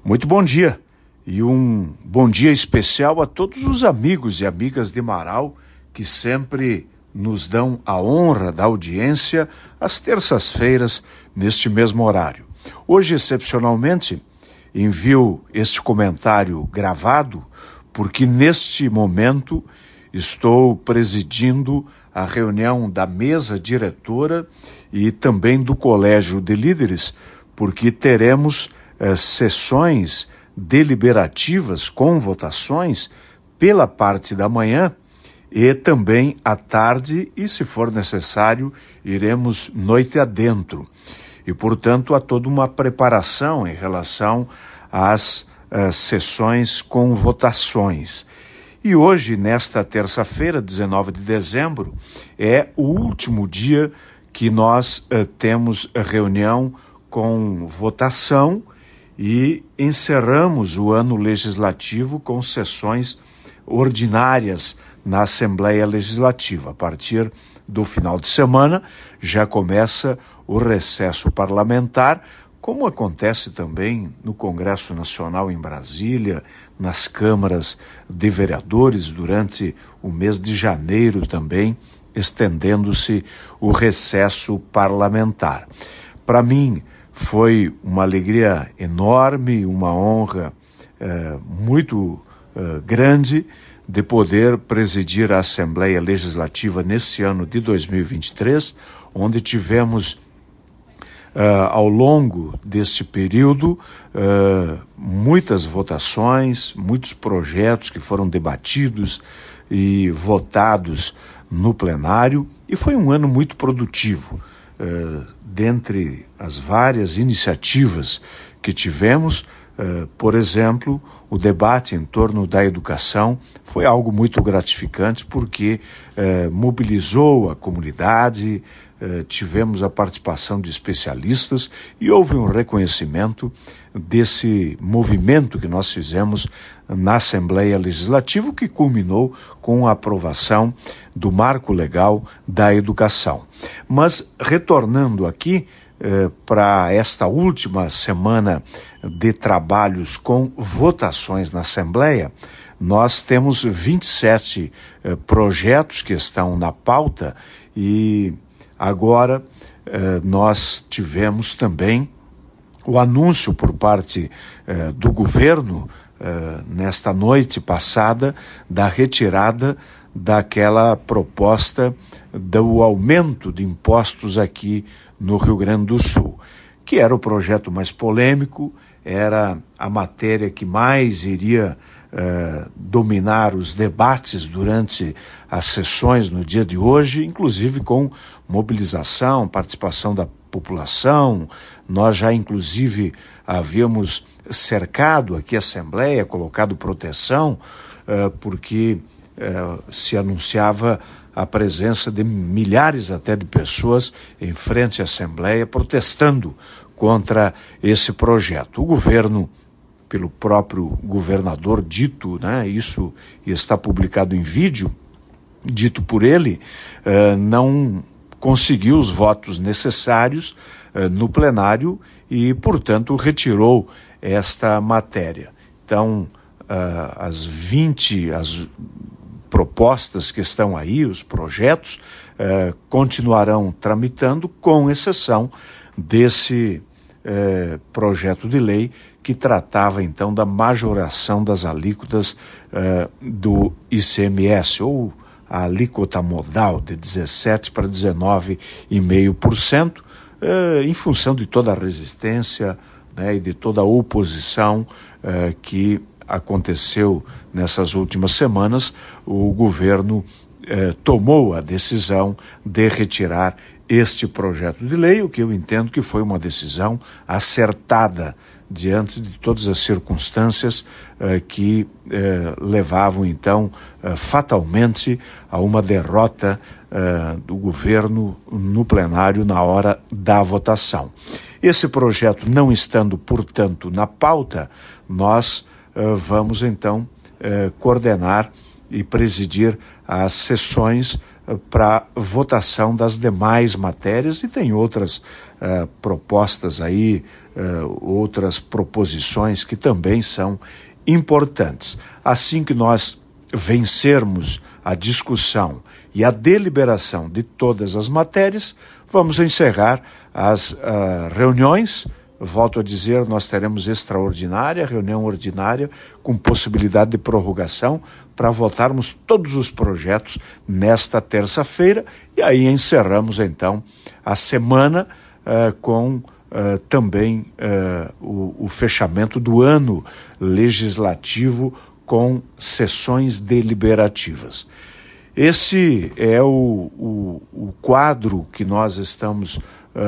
Muito bom dia e um bom dia especial a todos os amigos e amigas de Marau que sempre nos dão a honra da audiência às terças-feiras neste mesmo horário. Hoje, excepcionalmente, envio este comentário gravado porque neste momento estou presidindo a reunião da mesa diretora e também do Colégio de Líderes, porque teremos sessões deliberativas com votações pela parte da manhã e também à tarde e, se for necessário, iremos noite adentro. E, portanto, há toda uma preparação em relação às sessões com votações. E hoje, nesta terça-feira, 19 de dezembro, é o último dia que nós temos reunião com votação e encerramos o ano legislativo com sessões ordinárias na Assembleia Legislativa. A partir do final de semana já começa o recesso parlamentar, como acontece também no Congresso Nacional em Brasília, nas câmaras de vereadores durante o mês de janeiro também, estendendo-se o recesso parlamentar. Para mim, foi uma alegria enorme, uma honra muito grande de poder presidir a Assembleia Legislativa nesse ano de 2023, onde tivemos, ao longo deste período, muitas votações, muitos projetos que foram debatidos e votados no plenário, e foi um ano muito produtivo. Dentre as várias iniciativas que tivemos, por exemplo, o debate em torno da educação foi algo muito gratificante porque mobilizou a comunidade, tivemos a participação de especialistas e houve um reconhecimento desse movimento que nós fizemos na Assembleia Legislativa, que culminou com a aprovação do Marco Legal da Educação. Mas, retornando aqui para esta última semana de trabalhos com votações na Assembleia, nós temos 27 projetos que estão na pauta e agora nós tivemos também o anúncio por parte do governo nesta noite passada da retirada daquela proposta do aumento de impostos aqui no Rio Grande do Sul, que era o projeto mais polêmico, era a matéria que mais iria dominar os debates durante as sessões no dia de hoje, inclusive com mobilização, participação da população. Nós já, inclusive, havíamos cercado aqui a Assembleia, colocado proteção, porque se anunciava a presença de milhares até de pessoas em frente à Assembleia protestando contra esse projeto. O governo, pelo próprio governador dito, isso está publicado em vídeo, dito por ele, não conseguiu os votos necessários no plenário e, portanto, retirou esta matéria. Então, as propostas que estão aí, os projetos, continuarão tramitando, com exceção desse projeto de lei que tratava, então, da majoração das alíquotas do ICMS, ou a alíquota modal de 17% para 19,5%, em função de toda a resistência e de toda a oposição que aconteceu nessas últimas semanas. O governo tomou a decisão de retirar este projeto de lei, o que eu entendo que foi uma decisão acertada diante de todas as circunstâncias que levavam, então, fatalmente a uma derrota do governo no plenário na hora da votação. Esse projeto não estando, portanto, na pauta, nós vamos, então, coordenar e presidir as sessões para votação das demais matérias, e tem outras propostas aí, outras proposições que também são importantes. Assim que nós vencermos a discussão e a deliberação de todas as matérias, vamos encerrar as reuniões. Volto a dizer, nós teremos reunião ordinária, com possibilidade de prorrogação, para votarmos todos os projetos nesta terça-feira, e aí encerramos, então, a semana com também o fechamento do ano legislativo com sessões deliberativas. Esse é o quadro que nós estamos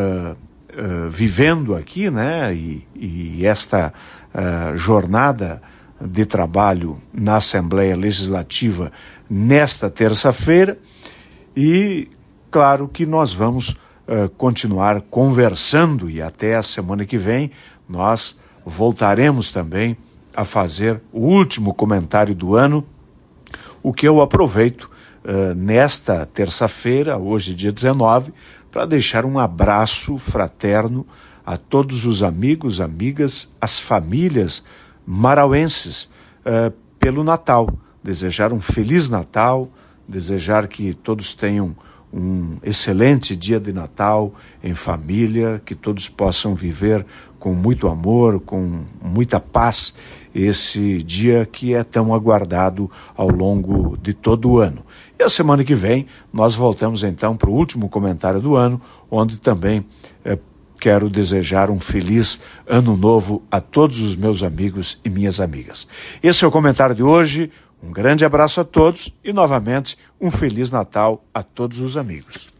vivendo aqui, né? E esta jornada de trabalho na Assembleia Legislativa nesta terça-feira, e claro que nós vamos continuar conversando, e até a semana que vem nós voltaremos também a fazer o último comentário do ano, o que eu aproveito nesta terça-feira, hoje dia 19, para deixar um abraço fraterno a todos os amigos, amigas, as famílias marauenses pelo Natal. Desejar um Feliz Natal, desejar que todos tenham um excelente dia de Natal em família, que todos possam viver com muito amor, com muita paz, esse dia que é tão aguardado ao longo de todo o ano. E a semana que vem nós voltamos então para o último comentário do ano, onde também quero desejar um feliz ano novo a todos os meus amigos e minhas amigas. Esse é o comentário de hoje, um grande abraço a todos e novamente um Feliz Natal a todos os amigos.